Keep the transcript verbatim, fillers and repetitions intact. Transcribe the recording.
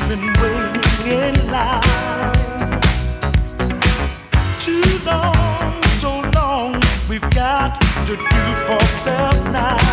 been waiting in line too long, so long. We've got to do for self now.